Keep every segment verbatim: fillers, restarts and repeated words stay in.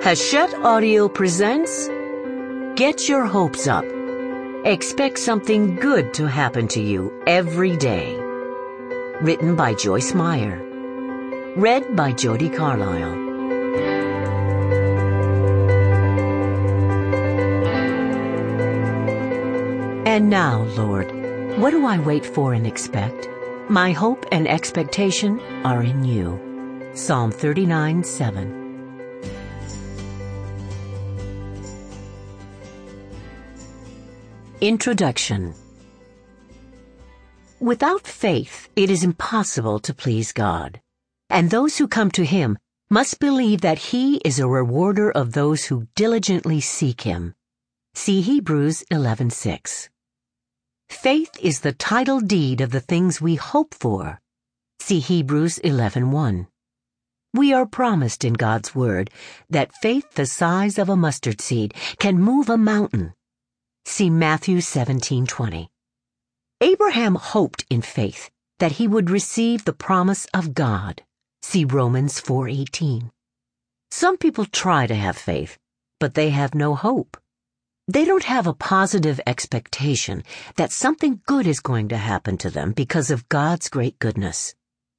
Hachette Audio presents Get Your Hopes Up. Expect something good to happen to you every day. Written by Joyce Meyer. Read by Jody Carlisle. And now, Lord, what do I wait for and expect? My hope and expectation are in you. Psalm thirty-nine, seven. Introduction. Without faith, it is impossible to please God, and those who come to Him must believe that He is a rewarder of those who diligently seek Him. See Hebrews eleven six. Faith is the title deed of the things we hope for. See Hebrews eleven one. We are promised in God's Word that faith the size of a mustard seed can move a mountain. See Matthew seventeen twenty. Abraham hoped in faith that he would receive the promise of God. See Romans four eighteen. Some people try to have faith, but they have no hope. They don't have a positive expectation that something good is going to happen to them because of God's great goodness.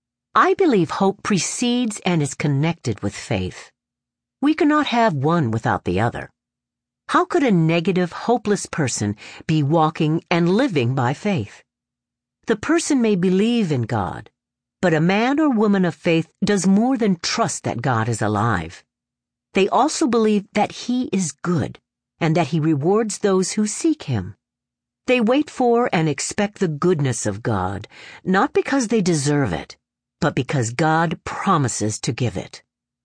I believe hope precedes and is connected with faith. We cannot have one without the other. How could a negative, hopeless person be walking and living by faith? The person may believe in God, but a man or woman of faith does more than trust that God is alive. They also believe that He is good and that He rewards those who seek Him. They wait for and expect the goodness of God, not because they deserve it, but because God promises to give it.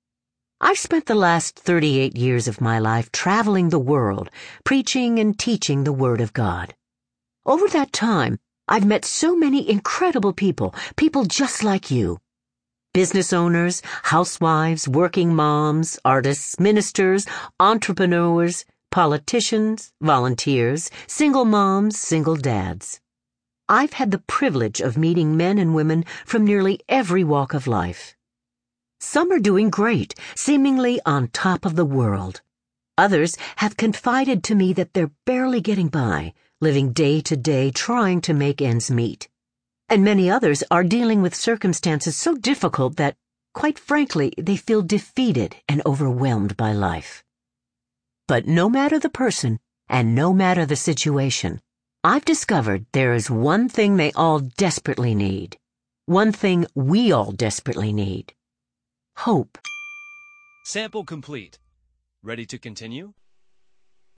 I've spent the last thirty-eight years of my life traveling the world, preaching and teaching the Word of God. Over that time, I've met so many incredible people, people just like you. Business owners, housewives, working moms, artists, ministers, entrepreneurs, politicians, volunteers, single moms, single dads. I've had the privilege of meeting men and women from nearly every walk of life. Some are doing great, seemingly on top of the world. Others have confided to me that they're barely getting by, living day to day trying to make ends meet. And many others are dealing with circumstances so difficult that, quite frankly, they feel defeated and overwhelmed by life. But no matter the person, and no matter the situation, I've discovered there is one thing they all desperately need. One thing we all desperately need. Hope. Sample complete. Ready to continue?